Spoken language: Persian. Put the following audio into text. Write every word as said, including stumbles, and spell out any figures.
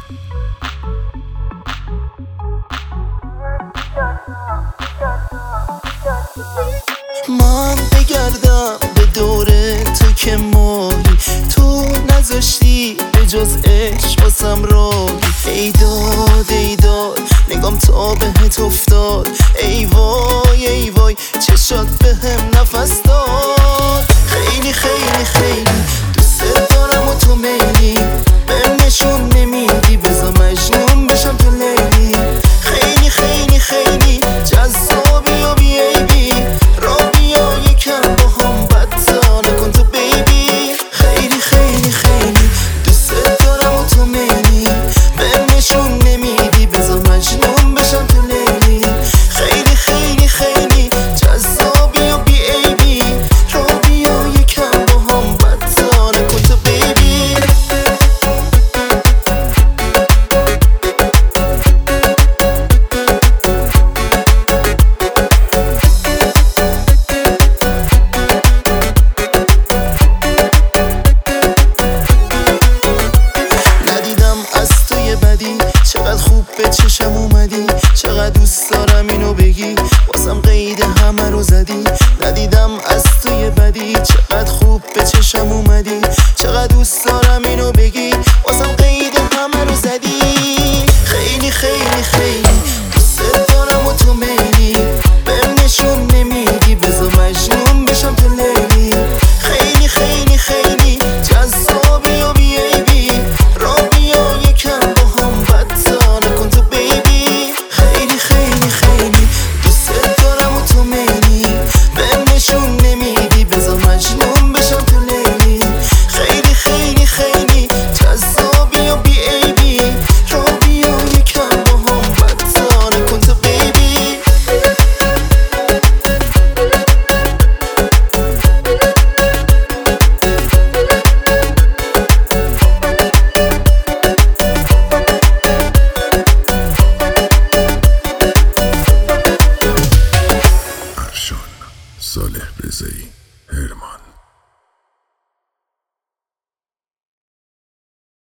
من بگردم به دور تو که ماهی، تو نذاشتی به جز عشق واسم راهی. ای داد ای داد نگام تا بهت افتاد، ای وای ای وای چشات بهم نفس داد. خیلی خیلی خیلی دوست دارم و تو میلی، بهم نشون نمیدی بذار مجنون بشم تو لیلی. خیلی خیلی خیلی جذابی و بی عیبی، را بیا یکم با هم بدتا نکن تو بیبی. خیلی خیلی خیلی دوست دارم و تو میلی، بهم نشون نمیدی بذار مجنون بشم تو لیلی. خیلی خیلی خیلی جذابی و بی عیبی، را بیا یکم با هم بدتا نکن تو بیبی. چقدر خوب به چشم اومدی، چقدر دوست دارم اینو بگی واسم قید همه رو زدی. ندیدم از توی بدی، چقدر خوب به چشم اومدی، چقدر دوست دارم اینو بگی واسم قید همه رو زدی. خیلی خیلی خیلی دوست دارم و تو میلی، بهم نشون نمیدی بذار مجنون بشم تو لیلی. خیلی خیلی خیلی جذابی و بی عیبی، را بیا یکم با هم بدتا نکن تو بیبی. خیلی خیلی خیلی دوست دارم و تو میلی، بهم نشون نمیدی بذار مجنون بشم تو لیلی. خیلی خیلی خیلی جذابی و بی عیبی، را بیا یکم با هم بدتا نکن تو بیبی. صالح رضایی، هرمان.